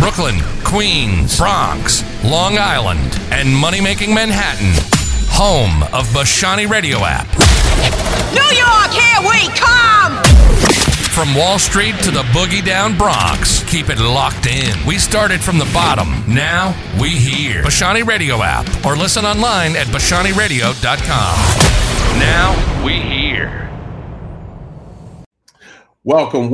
Brooklyn, Queens, Bronx, Long Island, and money-making Manhattan. Home of Bashani Radio app. New York, here we come! From Wall Street to the boogie down Bronx, keep it locked in. We started from the bottom. Now we here. Bashani Radio app or listen online at BashaniRadio.com. Now we here. Welcome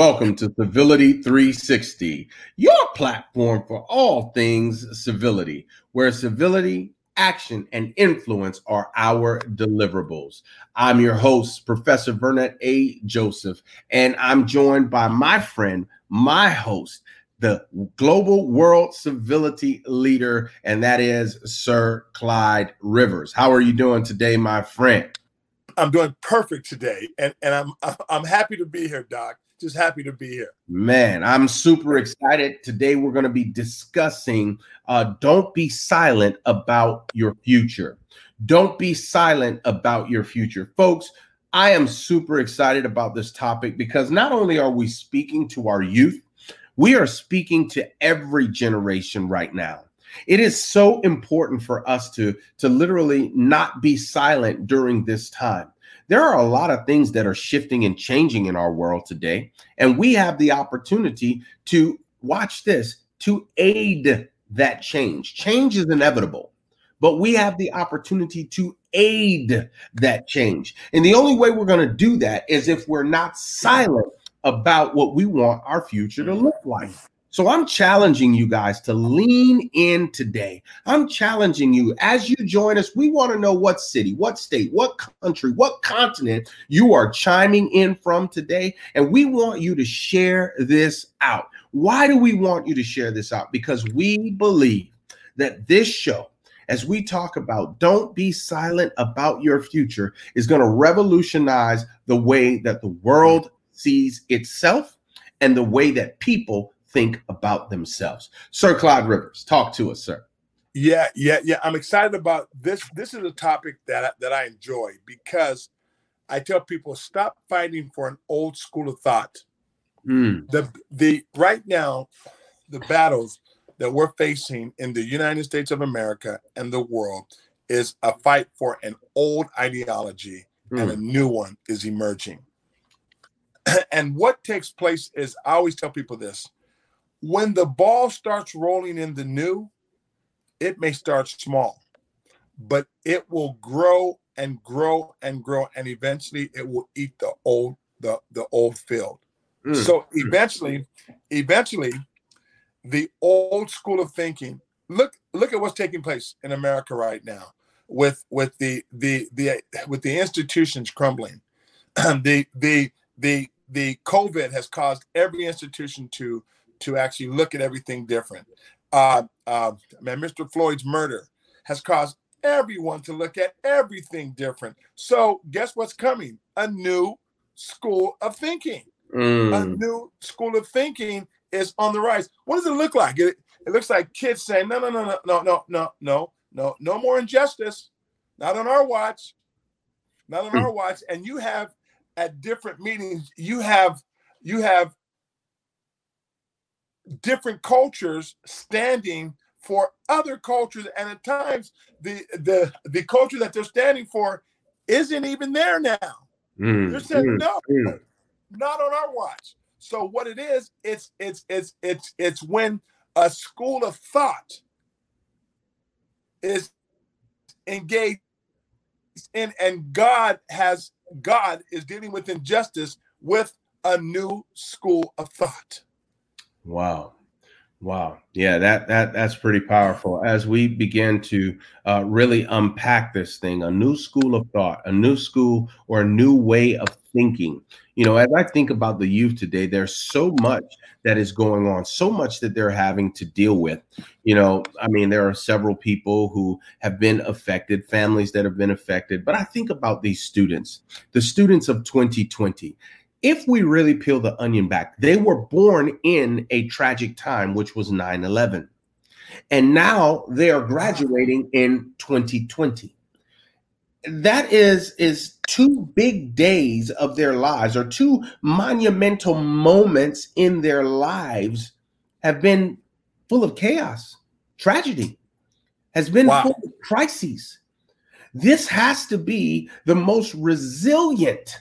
to Civility 360, your platform for all things civility, where civility, action, and influence are our deliverables. I'm your host, Professor Vernet A. Joseph, and I'm joined by my friend, my host, the global world civility leader, and that is Sir Clyde Rivers. How are you doing today, my friend? I'm doing perfect today, and I'm happy to be here, Doc. Just happy to be here. Man, I'm super excited. Today we're going to be discussing don't be silent about your future. Don't be silent about your future. Folks, I am super excited about this topic because not only are we speaking to our youth, we are speaking to every generation right now. It is so important for us to literally not be silent during this time. There are a lot of things that are shifting and changing in our world today, and we have the opportunity to watch this, to aid that change. Change is inevitable, but we have the opportunity to aid that change. And the only way we're going to do that is if we're not silent about what we want our future to look like. So I'm challenging you guys to lean in today. I'm challenging you as you join us. We want to know what city, what state, what country, what continent you are chiming in from today. And we want you to share this out. Why do we want you to share this out? Because we believe that this show, as we talk about don't be silent about your future, is going to revolutionize the way that the world sees itself and the way that people think about themselves. Sir Clyde Rivers, talk to us, sir. Yeah. I'm excited about this. This is a topic that I enjoy because I tell people stop fighting for an old school of thought. The right now, the battles that we're facing in the United States of America and the world is a fight for an old ideology and a new one is emerging. And what takes place is, I always tell people this: when the ball starts rolling in the new, it may start small, but it will grow and grow and grow, and eventually it will eat the old field. So eventually, the old school of thinking. Look at what's taking place in America right now with the institutions crumbling. The COVID has caused every institution to actually look at everything different. Mr. Floyd's murder has caused everyone to look at everything different. So guess what's coming? A new school of thinking. A new school of thinking is on the rise. What does it look like? It looks like kids saying, no more injustice. Not on our watch. Not on our watch. And you have at different meetings, you have different cultures standing for other cultures, and at times the culture that they're standing for isn't even there now. They're saying no, not on our watch. So what it is, it's when a school of thought is engaged in, and God is dealing with injustice with a new school of thought. Wow. Yeah, that's pretty powerful. As we begin to really unpack this thing, a new school of thought, a new school or a new way of thinking. You know, as I think about the youth today, there's so much that is going on, so much that they're having to deal with. You know, I mean, there are several people who have been affected, families that have been affected. But I think about these students, the students of 2020. If we really peel the onion back, they were born in a tragic time, which was 9/11. And now they are graduating in 2020. That is two big days of their lives, or two monumental moments in their lives have been full of chaos, tragedy, has been full of crises. This has to be the most resilient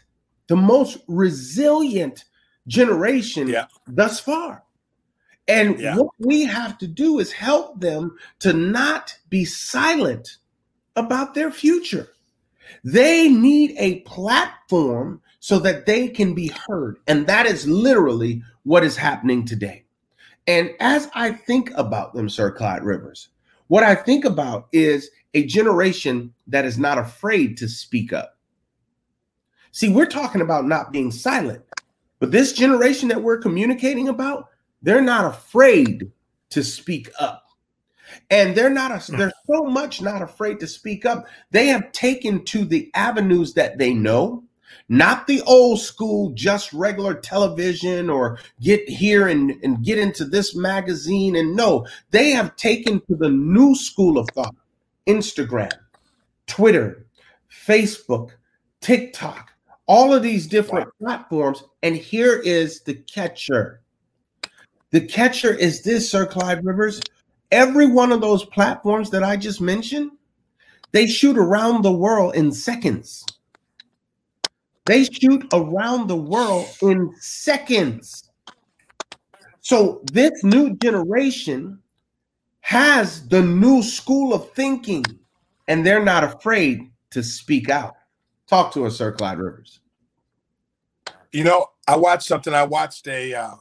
generation thus far. And what we have to do is help them to not be silent about their future. They need a platform so that they can be heard. And that is literally what is happening today. And as I think about them, Sir Clyde Rivers, what I think about is a generation that is not afraid to speak up. See, we're talking about not being silent, but this generation that we're communicating about, they're not afraid to speak up. And they're so much not afraid to speak up. They have taken to the avenues that they know, not the old school, just regular television or get here and get into this magazine. And no, they have taken to the new school of thought, Instagram, Twitter, Facebook, TikTok, all of these different platforms. And here is the catcher. The catcher is this, Sir Clyde Rivers. Every one of those platforms that I just mentioned, they shoot around the world in seconds. They shoot around the world in seconds. So this new generation has the new school of thinking, and they're not afraid to speak out. Talk to us, Sir Clyde Rivers. You know, I watched something. I watched a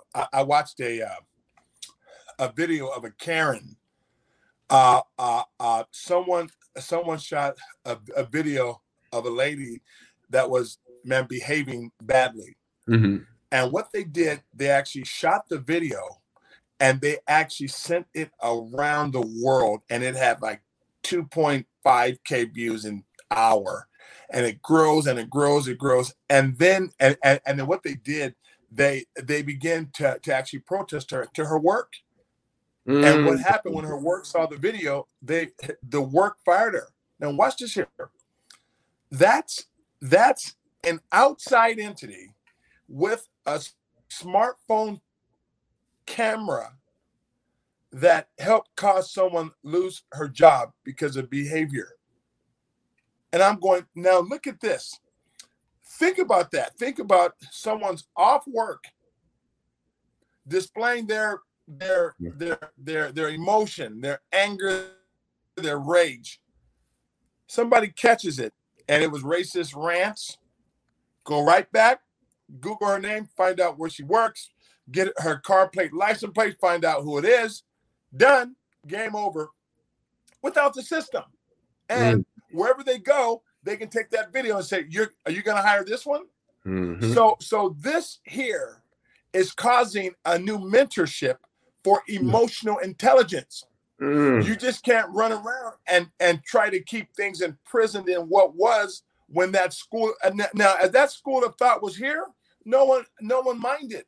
video of a Karen. Someone shot a video of a lady that was behaving badly. Mm-hmm. And what they did, they actually shot the video and they actually sent it around the world, and it had like 2.5K views an hour. And it grows and it grows, it grows. And then what they did, they began to actually protest her to her work. And what happened when her work saw the video, the work fired her. Now watch this here. That's an outside entity with a smartphone camera that helped cause someone lose her job because of behavior. And I'm going, now look at this. Think about that. Think about someone's off work, displaying their emotion, their anger, their rage. Somebody catches it, and it was racist rants. Go right back, Google her name, find out where she works, get her car plate, license plate, find out who it is. Done. Game over. Without the system. And wherever they go, they can take that video and say, are you going to hire this one? Mm-hmm. So this here is causing a new mentorship for emotional intelligence. You just can't run around and try to keep things imprisoned in what was when that school. Now, as that school of thought was here, no one minded.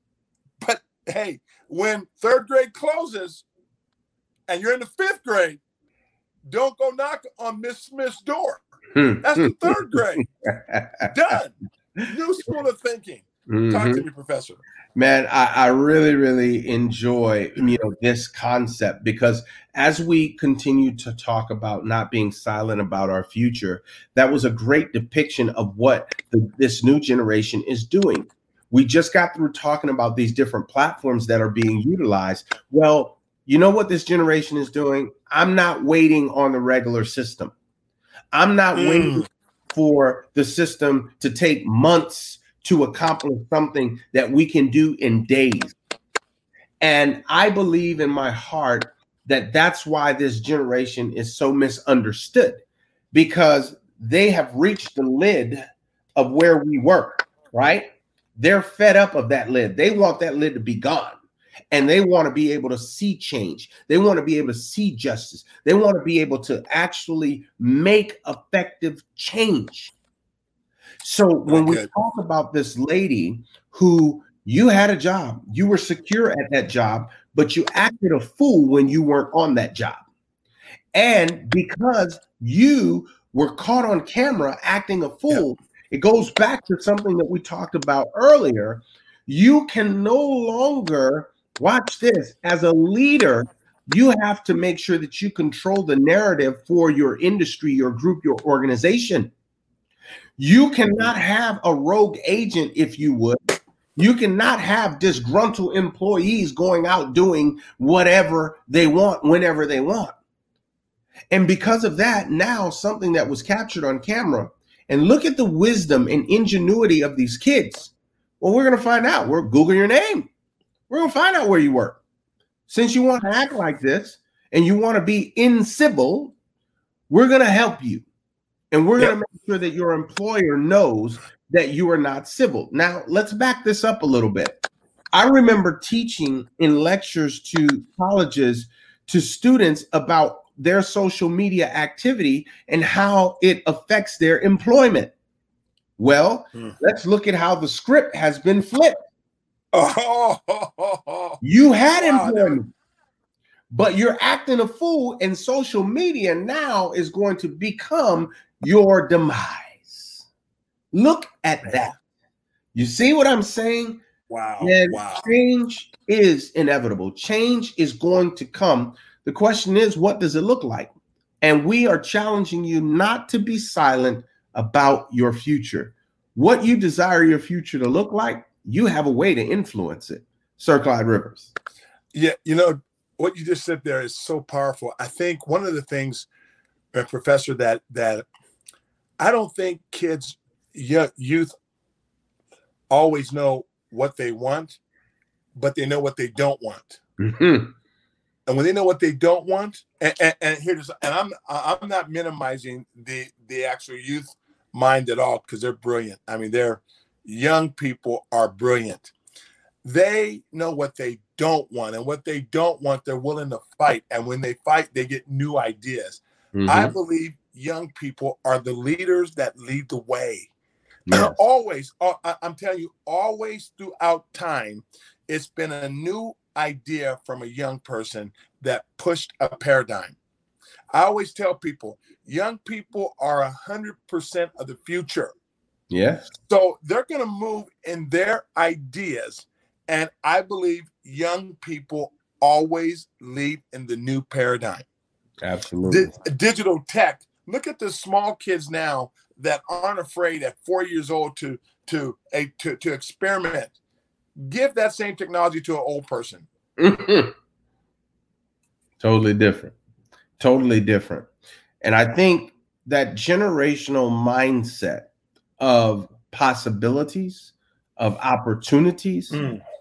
But hey, when third grade closes and you're in the fifth grade, don't go knock on Miss Smith's door. That's the third grade. Done. New school of thinking. Talk to me, Professor. Man, I really, really enjoy this concept, because as we continue to talk about not being silent about our future, that was a great depiction of what this new generation is doing. We just got through talking about these different platforms that are being utilized. Well, you know what this generation is doing? I'm not waiting on the regular system. I'm not waiting for the system to take months to accomplish something that we can do in days. And I believe in my heart that that's why this generation is so misunderstood, because they have reached the lid of where we were, right? They're fed up of that lid. They want that lid to be gone. And they want to be able to see change. They want to be able to see justice. They want to be able to actually make effective change. So when we talk about this lady who, you had a job, you were secure at that job, but you acted a fool when you weren't on that job. And because you were caught on camera acting a fool, it goes back to something that we talked about earlier. You can no longer Watch this. As a leader, you have to make sure that you control the narrative for your industry, your group, your organization. You cannot have a rogue agent, if you would. You cannot have disgruntled employees going out doing whatever they want, whenever they want. And because of that, now something that was captured on camera, and look at the wisdom and ingenuity of these kids. Well, we're going to find out. We're Googling your name. We're going to find out where you work. Since you want to act like this and you want to be incivil, we're going to help you. And we're going to make sure that your employer knows that you are not civil. Now, let's back this up a little bit. I remember teaching in lectures to colleges, to students about their social media activity and how it affects their employment. Well, let's look at how the script has been flipped. You had employment, but you're acting a fool, and social media now is going to become your demise. Look at that. You see what I'm saying? Wow. And change is inevitable. Change is going to come. The question is, what does it look like? And we are challenging you not to be silent about your future. What you desire your future to look like, you have a way to influence it. Sir Clyde Rivers. Yeah, what you just said there is so powerful. I think one of the things, Professor, that I don't think kids, youth always know what they want, but they know what they don't want. Mm-hmm. And when they know what they don't want, and here's, and I'm not minimizing the actual youth mind at all, because they're brilliant. I mean, young people are brilliant. They know what they don't want, and what they don't want, they're willing to fight. And when they fight, they get new ideas. Mm-hmm. I believe young people are the leaders that lead the way. Yes. Always, I'm telling you, always throughout time, it's been a new idea from a young person that pushed a paradigm. I always tell people, young people are 100% of the future. Yeah. So they're going to move in their ideas. And I believe young people always lead in the new paradigm. Absolutely. Digital tech. Look at the small kids now that aren't afraid at 4 years old to experiment. Give that same technology to an old person. Mm-hmm. Totally different. Totally different. And I think that generational mindset of possibilities, of opportunities,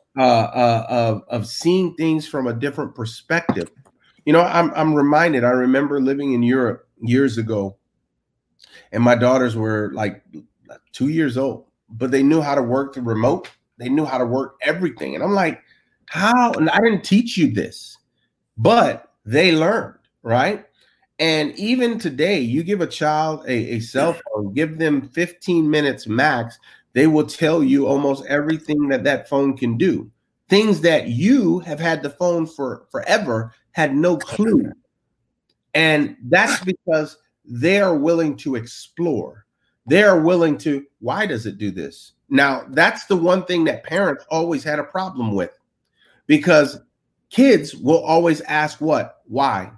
of seeing things from a different perspective. I'm reminded, I remember living in Europe years ago, and my daughters were like 2 years old, but they knew how to work the remote. They knew how to work everything. And I'm like, how? And I didn't teach you this, but they learned, right? And even today, you give a child a cell phone, give them 15 minutes max, they will tell you almost everything that phone can do. Things that you have had the phone for forever, had no clue. And that's because they are willing to explore. They are willing to, why does it do this? Now, that's the one thing that parents always had a problem with, because kids will always ask what? Why?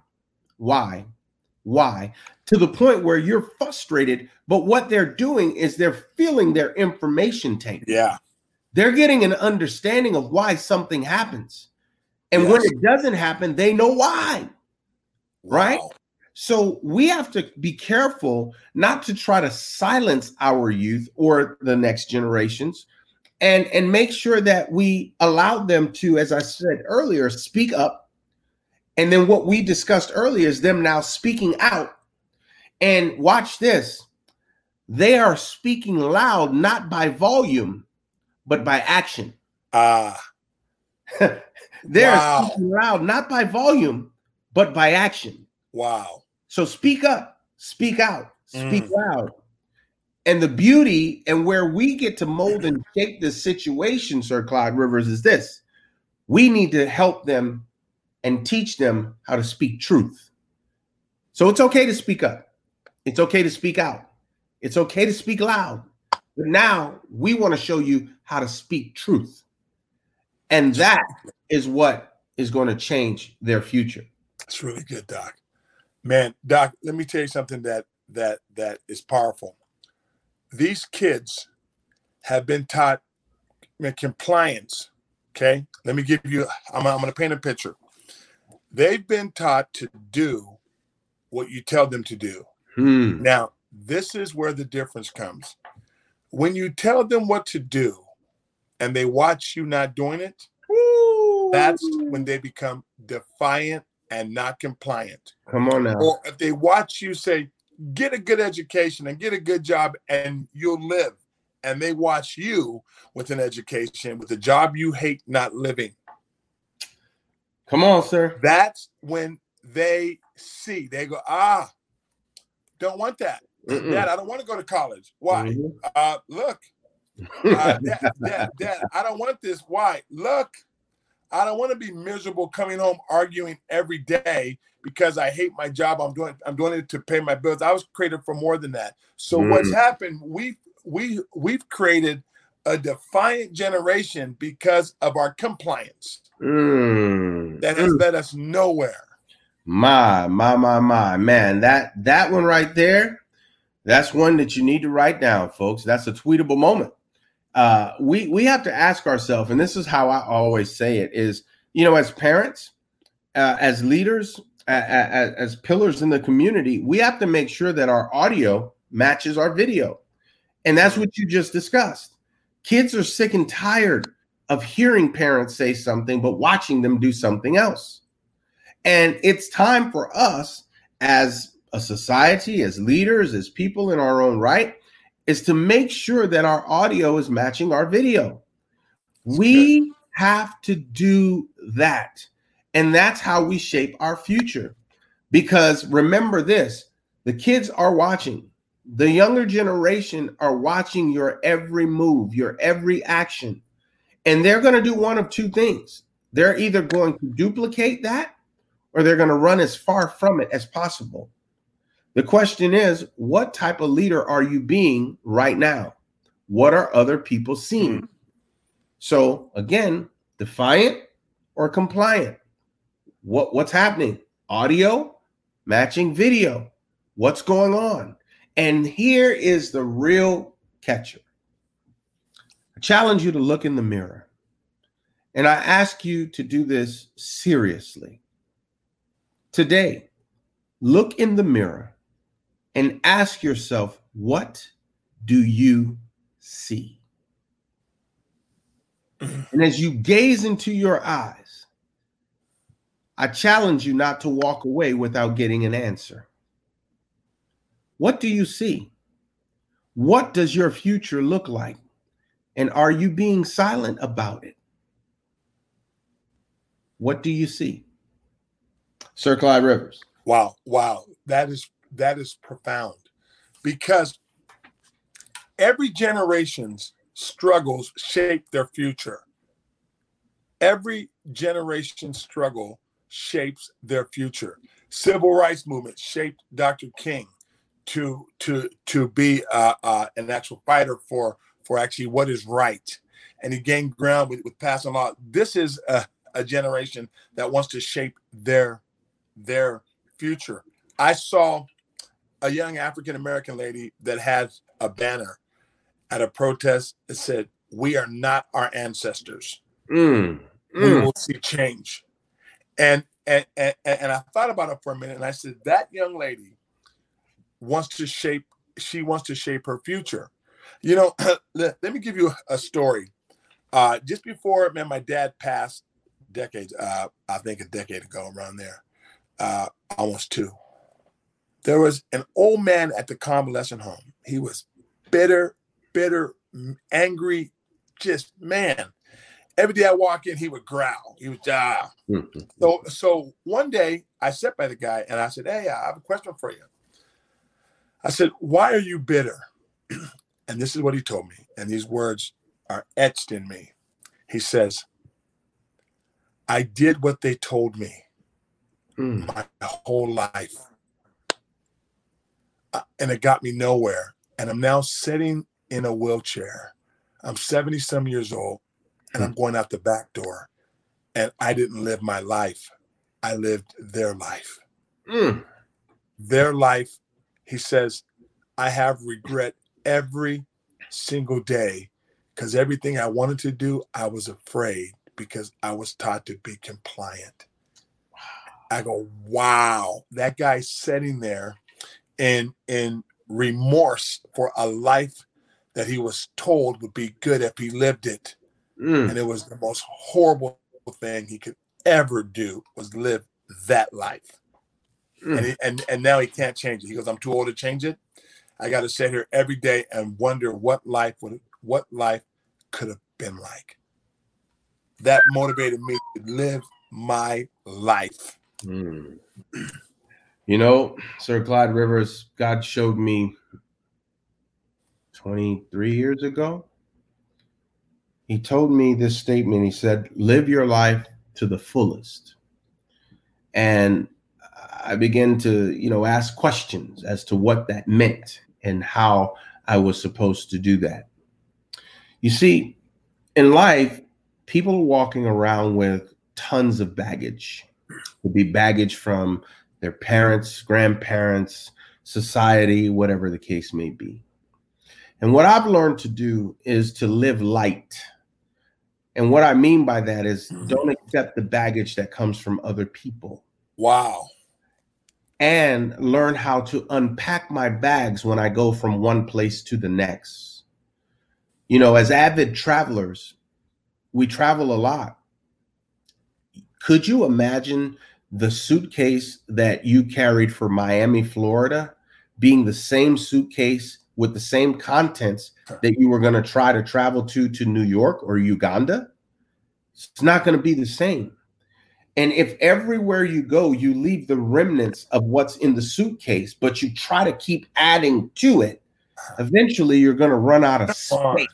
To the point where you're frustrated, but what they're doing is they're filling their information tank. Yeah. They're getting an understanding of why something happens. And when it doesn't happen, they know why. Right? Wow. So we have to be careful not to try to silence our youth or the next generations, and make sure that we allow them to, as I said earlier, speak up. And then what we discussed earlier is them now speaking out. And watch this. They are speaking loud, not by volume, but by action. They're speaking loud, not by volume, but by action. Wow. So speak up, speak out, speak loud. And the beauty and where we get to mold and shape this situation, Sir Clyde Rivers, is this. We need to help them and teach them how to speak truth. So it's okay to speak up. It's okay to speak out. It's okay to speak loud. But now we want to show you how to speak truth. And that is what is going to change their future. That's really good, Doc. Man, Doc, let me tell you something that is powerful. These kids have been taught compliance. Okay, let me give you. I'm going to paint a picture. They've been taught to do what you tell them to do. Now, this is where the difference comes. When you tell them what to do, and they watch you not doing it, that's when they become defiant and not compliant. Come on now. Or if they watch you say, get a good education and get a good job and you'll live, and they watch you with an education, with a job you hate not living. Come on, sir. That's when they see, they go, don't want that. Dad, I don't want to go to college. Why? Look, Dad, I don't want this. Why? Look, I don't want to be miserable coming home arguing every day because I hate my job. I'm doing it to pay my bills. I was created for more than that. So what's happened? We've created a defiant generation because of our compliance that has led us nowhere. My man, that one right there, that's one that you need to write down, folks. That's a tweetable moment. We have to ask ourselves, and this is how I always say it, is, as parents, as leaders, as pillars in the community, we have to make sure that our audio matches our video. And that's what you just discussed. Kids are sick and tired of hearing parents say something, but watching them do something else. And it's time for us as a society, as leaders, as people in our own right, is to make sure that our audio is matching our video. We have to do that. And that's how we shape our future. Because remember this, the kids are watching. The younger generation are watching your every move, your every action. And they're going to do one of two things. They're either going to duplicate that, or they're going to run as far from it as possible. The question is, what type of leader are you being right now? What are other people seeing? So again, defiant or compliant? What's happening? Audio matching video. What's going on? And here is the real catcher. I challenge you to look in the mirror. And I ask you to do this seriously. Today, look in the mirror and ask yourself, what do you see? And as you gaze into your eyes, I challenge you not to walk away without getting an answer. What do you see? What does your future look like? And are you being silent about it? What do you see? Sir Clyde Rivers. Wow. That is profound, because every generation's struggles shape their future. Every generation's struggle shapes their future. Civil rights movement shaped Dr. King to be an actual fighter for actually what is right, and he gained ground with passing law. This is a generation that wants to shape their future. I saw a young African-American lady that had a banner at a protest that said, "We are not our ancestors. We will see change." And I thought about it for a minute, and I said, that young lady wants to shape her future. Let me give you a story. Just before, my dad passed decades, I think a decade ago, around there, almost two. There was an old man at the convalescent home. He was bitter, angry, just, man. Every day I walk in, he would growl. He would So one day I sat by the guy and I said, "Hey, I have a question for you." I said, "Why are you bitter?" And this is what he told me. And these words are etched in me. He says, "I did what they told me my whole life. And it got me nowhere. And I'm now sitting in a wheelchair. I'm 70-some years old. and I'm going out the back door. And I didn't live my life. I lived their life. Their life, he says, I have regret every single day because everything I wanted to do, I was afraid because I was taught to be compliant. I go, wow, that guy's sitting there in remorse for a life that he was told would be good if he lived it. And it was the most horrible thing he could ever do was live that life. And now he can't change it. He goes, I'm too old to change it. I got to sit here every day and wonder what life could have been like. That motivated me to live my life. You know, Sir Clyde Rivers, God showed me 23 years ago. He told me this statement. He said, live your life to the fullest. And I began to, ask questions as to what that meant and how I was supposed to do that. You see, in life, people are walking around with tons of baggage. It could be baggage from their parents, grandparents, society, whatever the case may be. And what I've learned to do is to live light. And what I mean by that is don't accept the baggage that comes from other people. Wow. And learn how to unpack my bags when I go from one place to the next. As avid travelers, we travel a lot. Could you imagine the suitcase that you carried for Miami, Florida, being the same suitcase with the same contents that you were going to try to travel to New York or Uganda? It's not going to be the same. And if everywhere you go, you leave the remnants of what's in the suitcase, but you try to keep adding to it, eventually you're going to run out of space.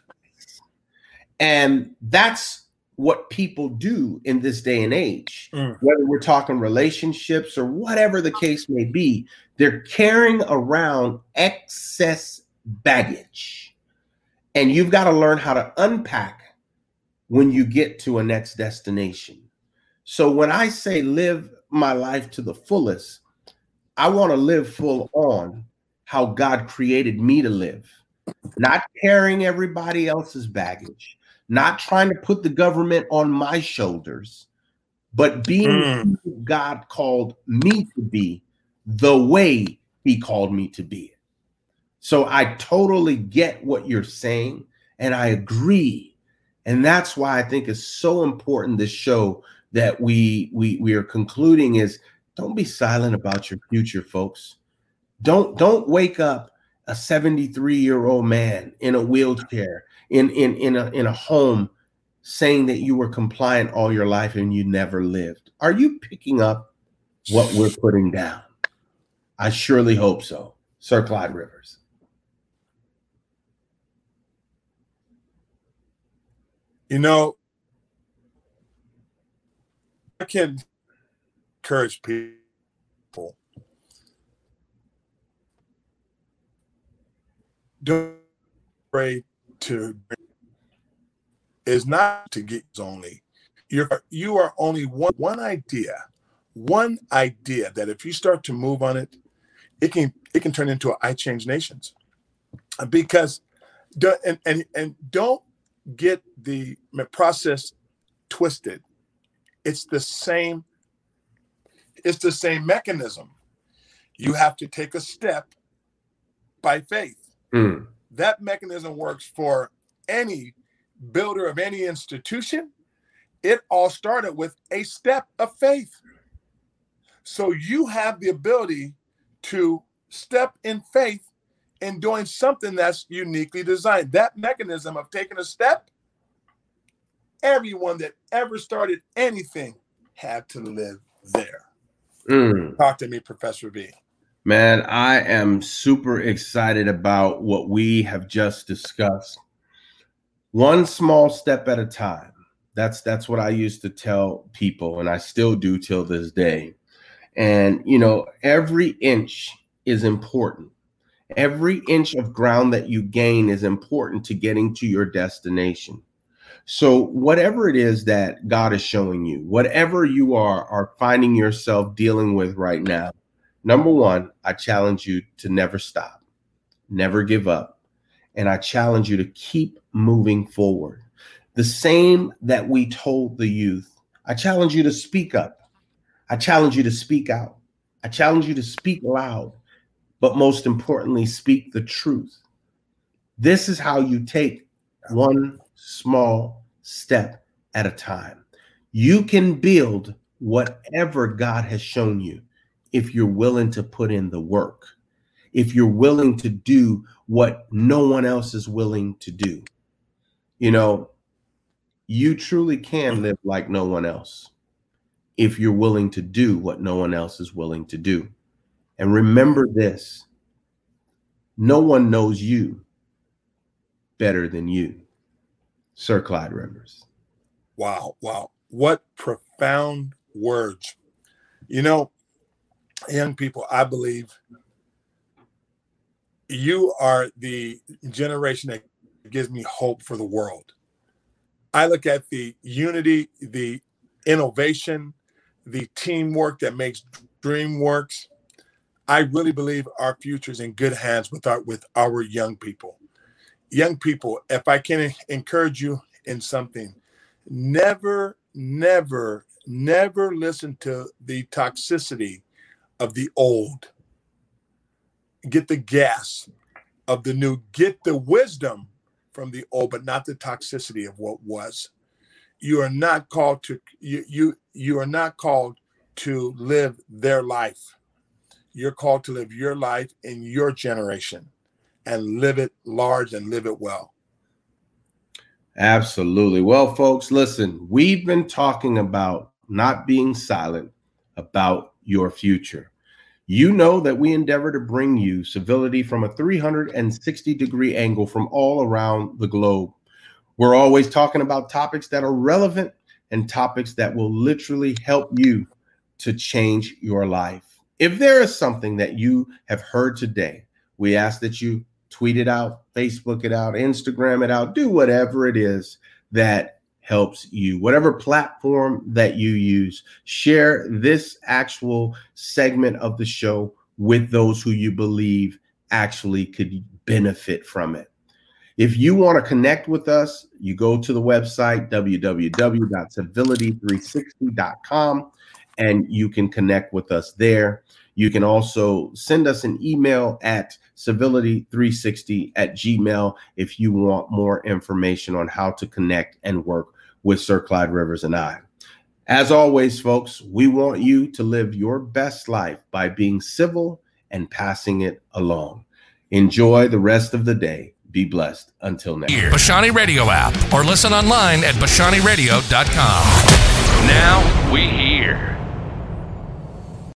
And that's what people do in this day and age, whether we're talking relationships or whatever the case may be, they're carrying around excess baggage. And you've got to learn how to unpack when you get to a next destination. So when I say live my life to the fullest, I want to live full on how God created me to live, not carrying everybody else's baggage, not trying to put the government on my shoulders, but being who God called me to be the way he called me to be. So I totally get what you're saying, and I agree. And that's why I think it's so important, this show that we are concluding is don't be silent about your future, folks. Don't wake up a 73-year-old man in a wheelchair in a home saying that you were compliant all your life and you never lived. Are you picking up what we're putting down? I surely hope so. Sir Clyde Rivers. I can encourage people. Don't be afraid to is not to get only. You are only one idea that if you start to move on it, it can turn into I Change Nations. Because don't get the process twisted. It's the same mechanism. You have to take a step by faith. That mechanism works for any builder of any institution. It all started with a step of faith. So you have the ability to step in faith in doing something that's uniquely designed. That mechanism of taking a step, everyone that ever started anything had to live there. Talk to me, Professor V. Man, I am super excited about what we have just discussed. One small step at a time. That's what I used to tell people, and I still do till this day. And, every inch is important. Every inch of ground that you gain is important to getting to your destination. So whatever it is that God is showing you, whatever you are finding yourself dealing with right now, number one, I challenge you to never stop, never give up. And I challenge you to keep moving forward. The same that we told the youth, I challenge you to speak up. I challenge you to speak out. I challenge you to speak loud, but most importantly, speak the truth. This is how you take one small step at a time. You can build whatever God has shown you if you're willing to put in the work, if you're willing to do what no one else is willing to do. You know, you truly can live like no one else if you're willing to do what no one else is willing to do. And remember this, no one knows you better than you. Sir Clyde Rivers. Wow. Wow. What profound words. You know, young people, I believe you are the generation that gives me hope for the world. I look at the unity, the innovation, the teamwork that makes dream works. I really believe our future is in good hands with our young people. Young people, if I can encourage you in something, never listen to the toxicity of the old. Get the gas of the new. Get the wisdom from the old, but not the toxicity of what was. You are not called to you are not called to live their life. You're called to live your life in your generation and live it large and live it well. Absolutely. Well, folks, listen, we've been talking about not being silent about your future. You know that we endeavor to bring you civility from a 360-degree angle from all around the globe. We're always talking about topics that are relevant and topics that will literally help you to change your life. If there is something that you have heard today, we ask that you tweet it out, Facebook it out, Instagram it out, do whatever it is that helps you. Whatever platform that you use, share this actual segment of the show with those who you believe actually could benefit from it. If you want to connect with us, you go to the website, www.civility360.com, and you can connect with us there. You can also send us an email at civility360@gmail.com if you want more information on how to connect and work with Sir Clyde Rivers and I. As always, folks, we want you to live your best life by being civil and passing it along. Enjoy the rest of the day. Be blessed. Until next time. Bashani Radio app or listen online at bashaniradio.com. Now we hear.